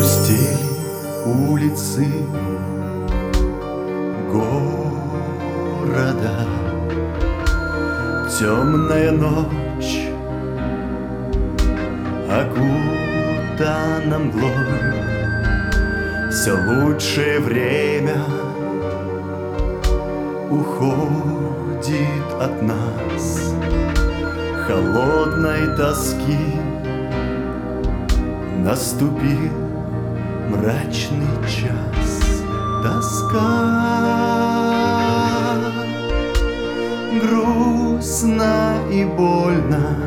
Опустели улицы города, темная ночь окутана мглой. Все лучшее время уходит от нас, холодной тоски. Наступил мрачный час, тоска, грустно и больно,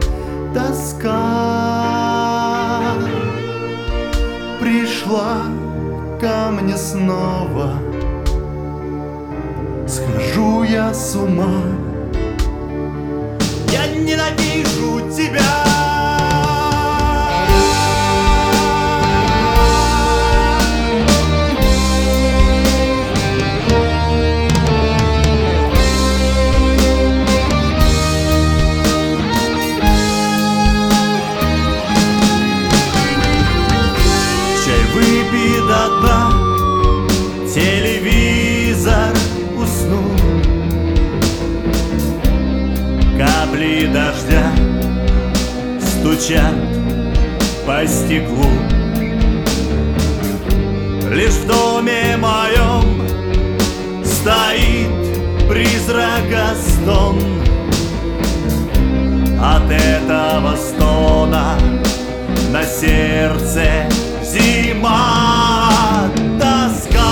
тоска пришла ко мне снова. Схожу я с ума, я ненавижу тебя. Выпей до дна, телевизор уснул, капли дождя стучат по стеклу. Лишь в доме моем стоит призрака стон. От этого стона на сердце зима, тоска,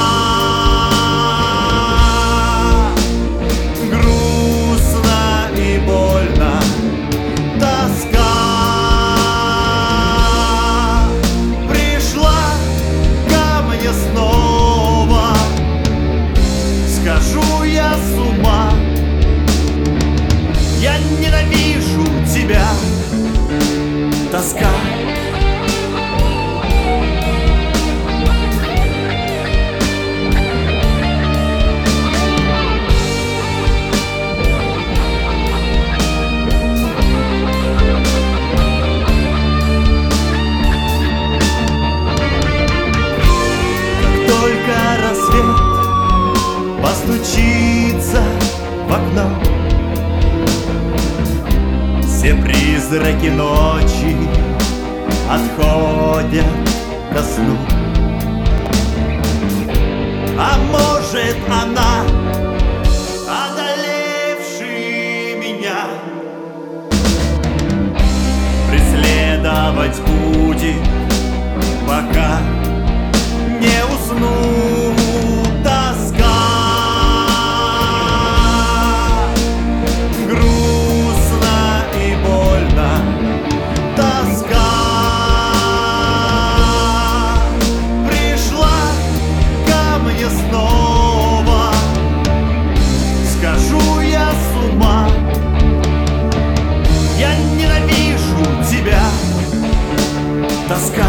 грустно и больно, тоска пришла ко мне снова. Схожу я с ума, я ненавижу тебя, тоска. Постучится в окно, все призраки ночи отходят ко сну. А может, она, одолевший меня, преследовать будет, пока не усну. Тоска.